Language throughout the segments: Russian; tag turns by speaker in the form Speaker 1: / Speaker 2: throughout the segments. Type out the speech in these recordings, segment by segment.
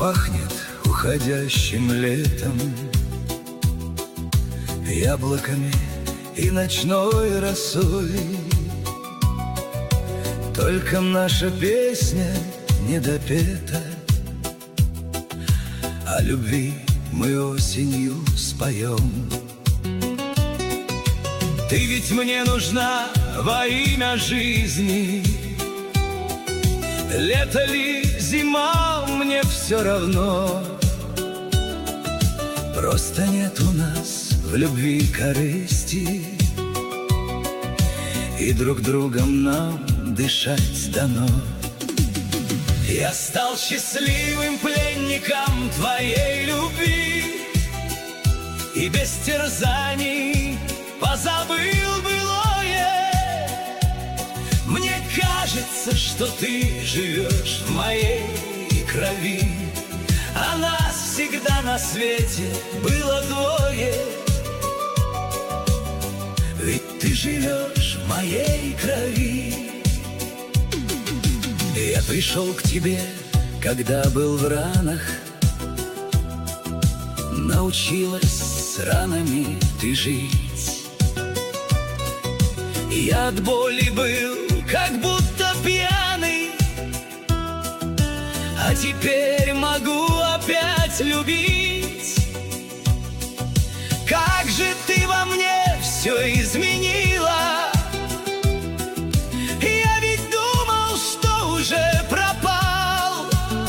Speaker 1: пахнет уходящим летом, яблоками и ночной росой. Только наша песня не допета, о любви мы осенью споем. Ты ведь мне нужна во имя жизни, лето ли, зима, мне все равно. Просто нет у нас в любви корысти, и друг другом нам дышать дано. Я стал счастливым пленником твоей любви, и без терзаний позабыл былое. Мне кажется, что ты живешь в моей крови, а нас всегда на свете было двое. Ведь ты живешь в моей крови. Я пришел к тебе, когда был в ранах, научилась с ранами ты жить. Я от боли был как будто пьяный, а теперь могу опять любить. Как же ты во мне все изменила! Я ведь думал, что уже пропал.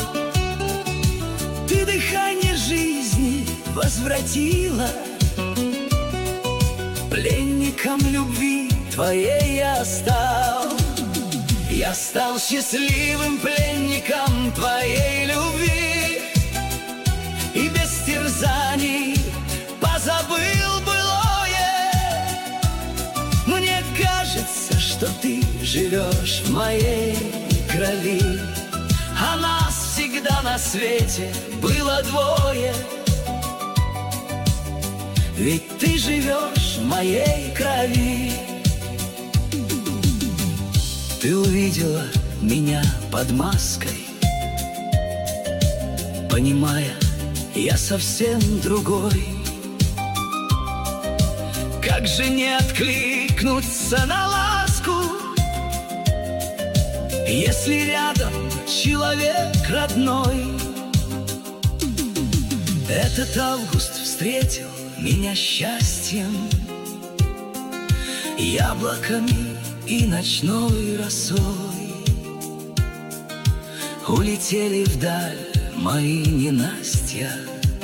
Speaker 1: Ты дыхание жизни возвратила. Пленником любви твоей я стал. Я стал счастливым пленником твоей любви, и без терзаний позабыл былое. Мне кажется, что ты живешь в моей крови, а нас всегда на свете было двое. Ведь ты живешь в моей крови. Ты увидела меня под маской, понимая, я совсем другой. Как же не откликнуться на ласку, если рядом человек родной? Этот август встретил меня счастьем, яблоками и ночной росой. Улетели вдаль мои ненастья,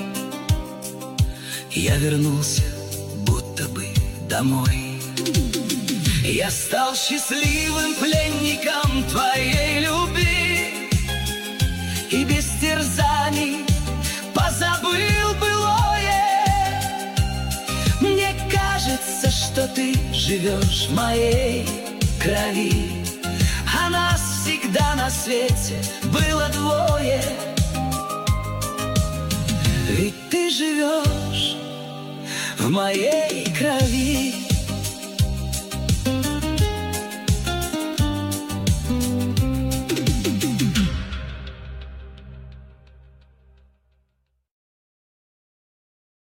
Speaker 1: я вернулся будто бы домой. Я стал счастливым пленником твоей любви, и без терзаний позабыл былое. Мне кажется, что ты живешь в моей крови, а нас всегда на свете было двое. Ведь ты живешь в моей крови.